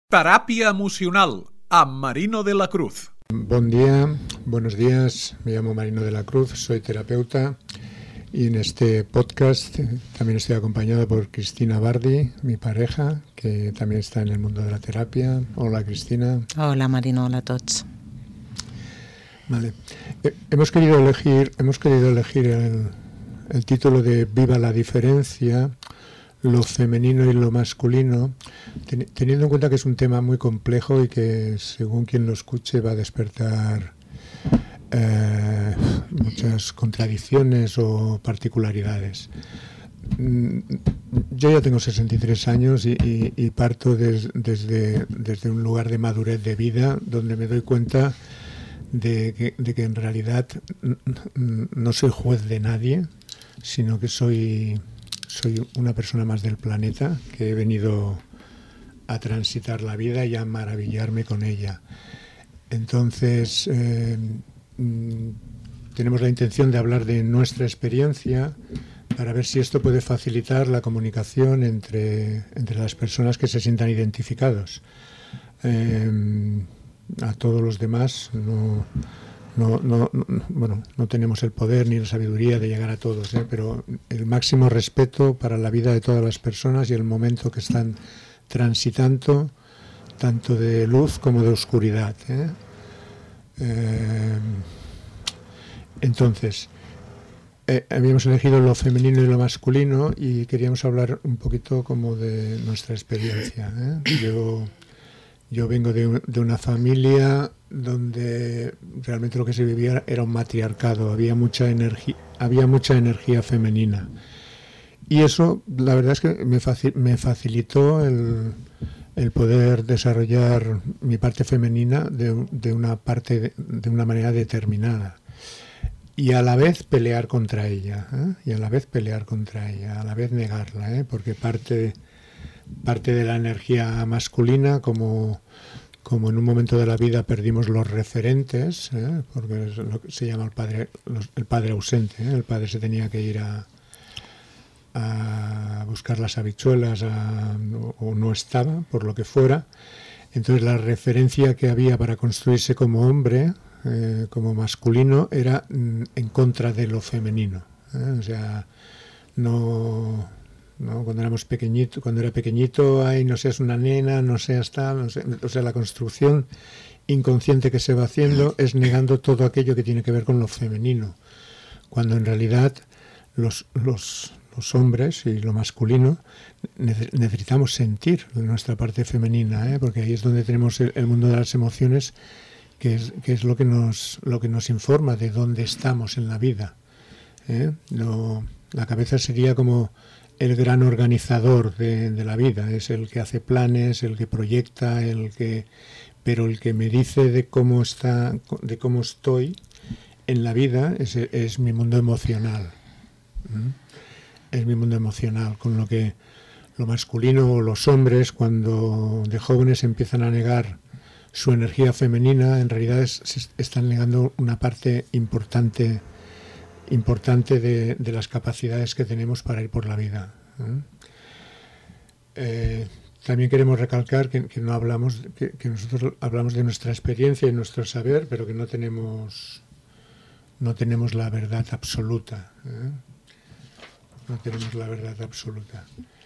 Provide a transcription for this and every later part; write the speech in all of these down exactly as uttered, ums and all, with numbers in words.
Terapia emocional amb Marino de la Cruz. Buen día, buenos días, me llamo Marino de la Cruz, soy terapeuta y en este podcast también estoy acompañado por Cristina Bardi, mi pareja, que también está en el mundo de la terapia. Hola Cristina. Hola Marino, hola a tots. Vale, eh, hemos querido elegir, hemos querido elegir el, el título de Viva la diferencia, lo femenino y lo masculino, ten, teniendo en cuenta que es un tema muy complejo y que según quien lo escuche va a despertar eh, muchas contradicciones o particularidades. Yo ya tengo sesenta y tres años y, y, y parto des, desde, desde un lugar de madurez de vida donde me doy cuenta de que, de que en realidad no soy juez de nadie, sino que soy... Soy una persona más del planeta que he venido a transitar la vida y a maravillarme con ella. Entonces, eh, tenemos la intención de hablar de nuestra experiencia para ver si esto puede facilitar la comunicación entre, entre las personas que se sientan identificados. Eh, a todos los demás no... No, no, no, bueno, no tenemos el poder ni la sabiduría de llegar a todos, ¿eh? Pero el máximo respeto para la vida de todas las personas y el momento que están transitando, tanto de luz como de oscuridad, ¿eh? Eh, entonces, eh, habíamos elegido lo femenino y lo masculino y queríamos hablar un poquito como de nuestra experiencia, ¿eh? Yo... Yo vengo de, un, de una familia donde realmente lo que se vivía era un matriarcado, había mucha energía, había mucha energía femenina. Y eso, la verdad es que me, facil, me facilitó el, el poder desarrollar mi parte femenina de, de una parte de, de una manera determinada. Y a la vez pelear contra ella, ¿eh? Y a la vez pelear contra ella, a la vez negarla, ¿eh? Porque parte parte de la energía masculina, como, como en un momento de la vida perdimos los referentes, ¿eh? Porque es lo que se llama el padre, los, el padre ausente, ¿eh? El padre se tenía que ir a, a buscar las habichuelas a, o, o no estaba, por lo que fuera. Entonces la referencia que había para construirse como hombre, eh, como masculino, era mm, en contra de lo femenino, ¿eh? O sea, no... ¿no? Cuando éramos pequeñito, cuando era pequeñito, ay, no seas una nena, no seas tal, no sé, o sea, la construcción inconsciente que se va haciendo es negando todo aquello que tiene que ver con lo femenino, cuando en realidad los, los, los hombres y lo masculino necesitamos sentir nuestra parte femenina, ¿eh? Porque ahí es donde tenemos el, el mundo de las emociones, que es, que es lo que nos, lo que nos informa de dónde estamos en la vida, ¿eh? No, la cabeza sería como el gran organizador de, de la vida, es el que hace planes, el que proyecta, el que, pero el que me dice de cómo está, de cómo estoy en la vida es, es mi mundo emocional, ¿Mm? Es mi mundo emocional, con lo que lo masculino o los hombres cuando de jóvenes empiezan a negar su energía femenina, en realidad es, están negando una parte importante importante de, de las capacidades que tenemos para ir por la vida, ¿eh? Eh, también queremos recalcar que, que no hablamos, que, que nosotros hablamos de nuestra experiencia y nuestro saber, pero que no tenemos no tenemos la verdad absoluta, ¿eh? No tenemos la verdad absoluta.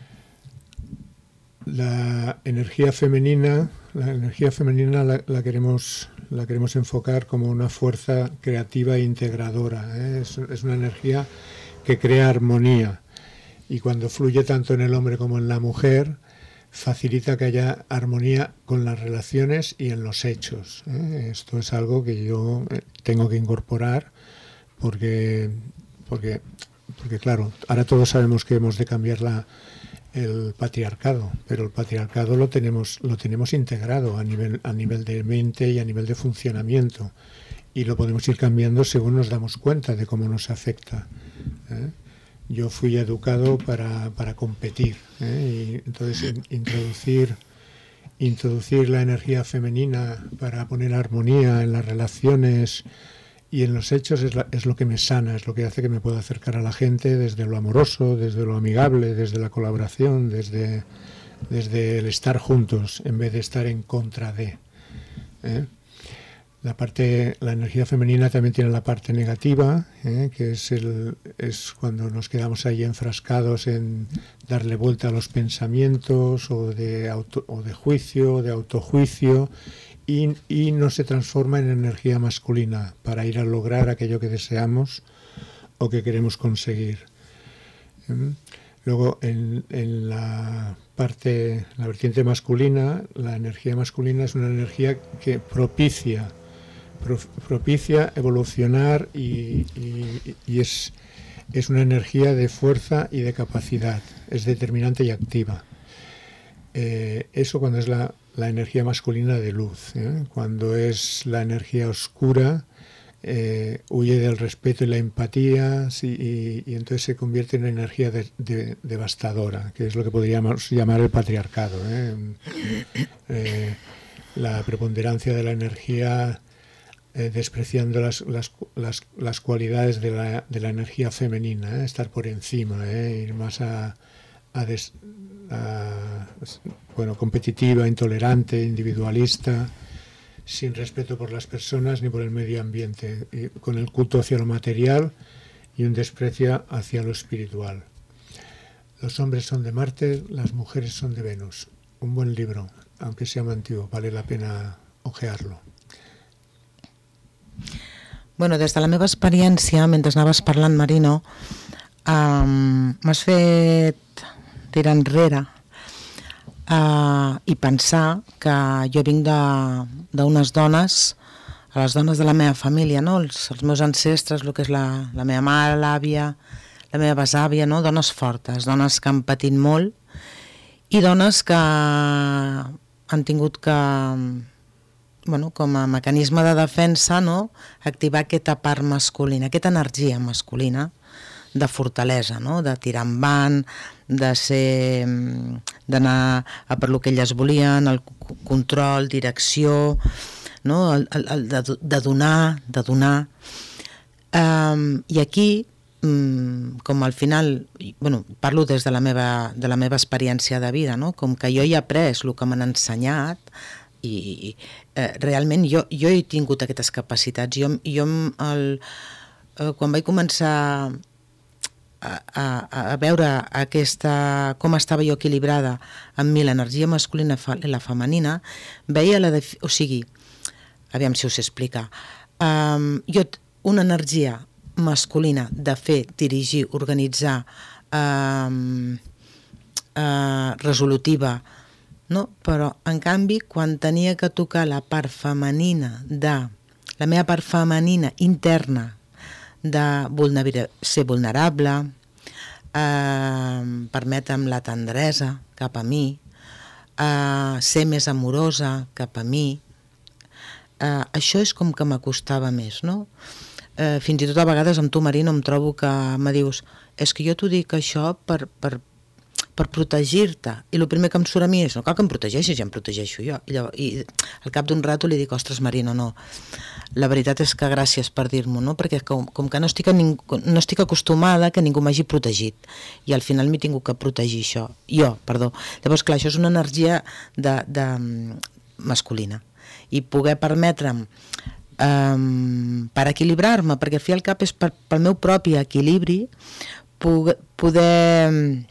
La energía femenina, la energía femenina la, la queremos la queremos enfocar como una fuerza creativa e integradora, ¿eh? Es, es una energía que crea armonía y cuando fluye tanto en el hombre como en la mujer facilita que haya armonía con las relaciones y en los hechos, ¿eh? Esto es algo que yo tengo que incorporar porque, porque, porque claro, ahora todos sabemos que hemos de cambiar la el patriarcado, pero el patriarcado lo tenemos lo tenemos integrado a nivel a nivel de mente y a nivel de funcionamiento y lo podemos ir cambiando según nos damos cuenta de cómo nos afecta, ¿eh? Yo fui educado para, para competir, ¿eh? Y entonces in, introducir introducir la energía femenina para poner armonía en las relaciones y en los hechos es, la, es lo que me sana, es lo que hace que me pueda acercar a la gente desde lo amoroso, desde lo amigable, desde la colaboración, desde desde el estar juntos en vez de estar en contra de. ¿eh? La parte, la energía femenina también tiene la parte negativa, ¿eh? que es, el, es cuando nos quedamos ahí enfrascados en darle vuelta a los pensamientos o de, auto, o de juicio, o de autojuicio, y, y no se transforma en energía masculina para ir a lograr aquello que deseamos o que queremos conseguir. ¿eh? Luego, en, en la parte, la vertiente masculina, la energía masculina es una energía que propicia propicia evolucionar y, y, y es, es una energía de fuerza y de capacidad, es determinante y activa. Eh, eso cuando es la, la energía masculina de luz, ¿eh? Cuando es la energía oscura, eh, huye del respeto y la empatía, sí, y, y entonces se convierte en una energía de, de, devastadora, que es lo que podríamos llamar el patriarcado. ¿eh? Eh, la preponderancia de la energía Eh, despreciando las, las, las, las cualidades de la, de la energía femenina, ¿eh? estar por encima, ¿eh? ir más a, a, des, a bueno, competitiva, intolerante, individualista, sin respeto por las personas ni por el medio ambiente, y con el culto hacia lo material y un desprecio hacia lo espiritual. Los hombres son de Marte, las mujeres son de Venus. Un buen libro, aunque sea muy antiguo, vale la pena ojearlo. Bueno, des de la meva experiència, mentre anaves parlant, Marino, um, m'has fet tirar enrere uh, i pensar que jo vinc d'unes dones, a les dones de la meva família, no? els, els meus ancestres, el que és la, la meva mare, l'àvia, la meva besàvia, no? Dones fortes, dones que han patit molt i dones que han tingut que... Bueno, com a mecanisme de defensa, no? Activar aquesta part masculina, aquesta energia masculina de fortalesa, no? De tirar endavant, de ser, d'anar a per lo que elles volien, el control, direcció, no? el, el, el de, de donar, de donar. Um, I aquí, um, com al final, bueno, parlo des de la meva, de la meva experiència de vida, no? Com que jo he après el que m'han ensenyat, i eh, realment jo, jo he tingut aquestes capacitats. Jo, jo el, eh, quan vaig començar a, a, a veure aquesta, com estava jo equilibrada amb mi l'energia masculina i la femenina, veia la... Def... O sigui, aviam si us explica. Um, jo, una energia masculina de fer, dirigir, organitzar, um, uh, resolutiva, no? Però, en canvi, quan tenia que tocar la part femenina de... la meva part femenina interna de vulner ser vulnerable, eh, permetre'm la tendresa cap a mi, eh, ser més amorosa cap a mi, eh, això és com que m'acostava més, no? Eh, fins i tot a vegades amb tu, Marino, em trobo que me dius és que jo t'ho dic això per... per per protegir-te, i el primer que em surt a mi és no cal que em protegeixis, ja em protegeixo jo, i, llavors, i al cap d'un rato li dic ostres Marino, no, la veritat és que gràcies per dir-m'ho, no? Perquè com, com que no estic, a ning... no estic acostumada que ningú m'hagi protegit, i al final m'he tingut que protegir això, jo, perdó. Llavors clar, això és una energia de, de masculina, i poder permetre'm um, per equilibrar-me, perquè al fi al cap és per, pel meu propi equilibri poder, poder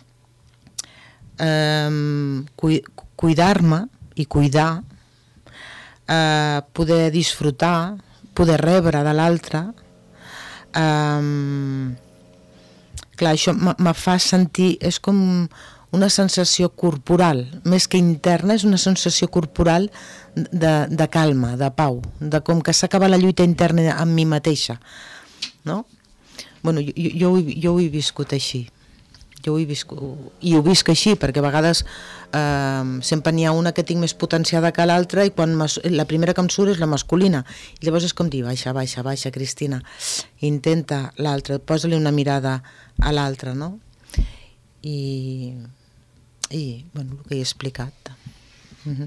Um, cuidar-me i cuidar, uh, poder disfrutar, poder rebre de l'altre. Um, clar, això me fa sentir, és com una sensació corporal, més que interna, és una sensació corporal de, de calma, de pau, de com que s'acaba la lluita interna amb mi mateixa, no? Bueno, jo, jo, jo ho he viscut així. Jo ho he viscut, i ho visc així, perquè a vegades eh, sempre n'hi ha una que tinc més potenciada que l'altra i quan la primera que em surt és la masculina. I llavors és com dir, baixa, baixa, baixa, Cristina, intenta l'altra, posa-li una mirada a l'altra, no? I, i bueno, el que he explicat. Uh-huh.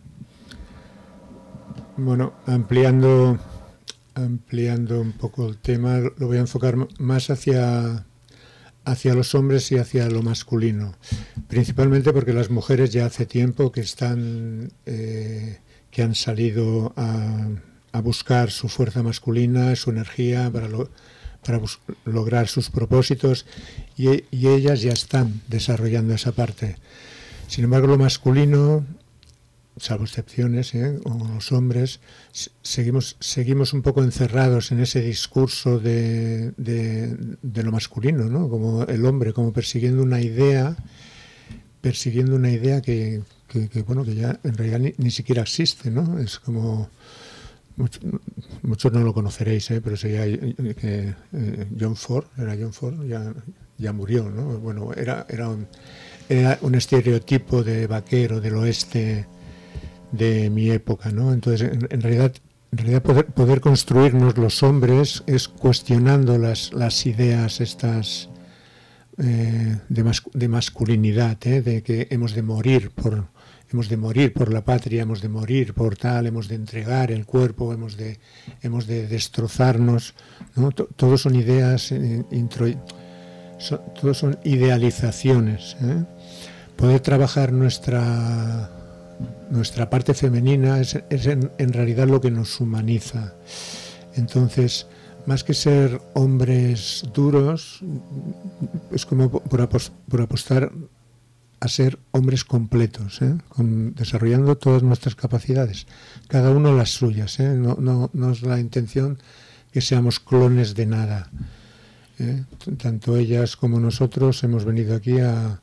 Bueno, ampliando, ampliando un poco el tema, lo voy a enfocar más hacia... hacia los hombres y hacia lo masculino, principalmente porque las mujeres ya hace tiempo que están eh, que han salido a, a buscar su fuerza masculina, su energía para, lo, para bus- lograr sus propósitos, y, y ellas ya están desarrollando esa parte. Sin embargo, lo masculino, salvo excepciones, ¿eh? o los hombres, seguimos, seguimos un poco encerrados en ese discurso de, de, de lo masculino, ¿no? Como el hombre, como persiguiendo una idea, persiguiendo una idea que, que, que bueno, que ya en realidad ni, ni siquiera existe, ¿no? Es como, mucho, muchos no lo conoceréis, ¿eh? Pero sería que eh, John Ford, era John Ford, ya, ya murió, ¿no? Bueno, era, era un, era un estereotipo de vaquero del oeste de mi época, ¿no? Entonces, en, en realidad, en realidad poder, poder construirnos los hombres es cuestionando las, las ideas estas eh, de, mas, de masculinidad, ¿eh? De que hemos de morir por hemos de morir por la patria, hemos de morir por tal, hemos de entregar el cuerpo, hemos de hemos de destrozarnos, ¿no? Todos son ideas, eh, intro, son, todos son idealizaciones, ¿eh? Poder trabajar nuestra Nuestra parte femenina es, es en, en realidad lo que nos humaniza. Entonces, más que ser hombres duros, es como por, apos, por apostar a ser hombres completos, ¿eh? Con, desarrollando todas nuestras capacidades, cada uno las suyas, ¿eh? No, no, no es la intención que seamos clones de nada, ¿eh? Tanto ellas como nosotros hemos venido aquí a...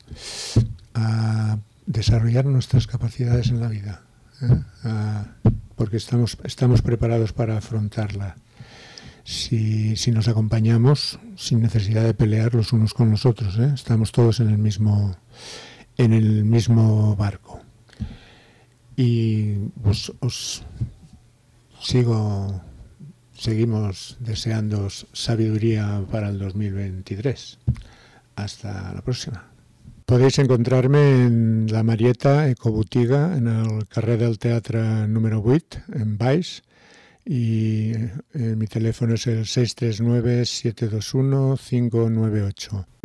a desarrollar nuestras capacidades en la vida, ¿eh? uh, porque estamos, estamos preparados para afrontarla. Si, si nos acompañamos sin necesidad de pelear los unos con los otros, ¿eh? Estamos todos en el mismo, en el mismo barco. Y pues, os sigo, seguimos deseando sabiduría para el dos mil veintitrés. Hasta la próxima. Podéis encontrarme en la Marieta Ecobotiga, en el carrer del Teatre número vuit, en Baix, y eh, mi teléfono es el seis tres nueve, siete dos uno, cinco nueve ocho.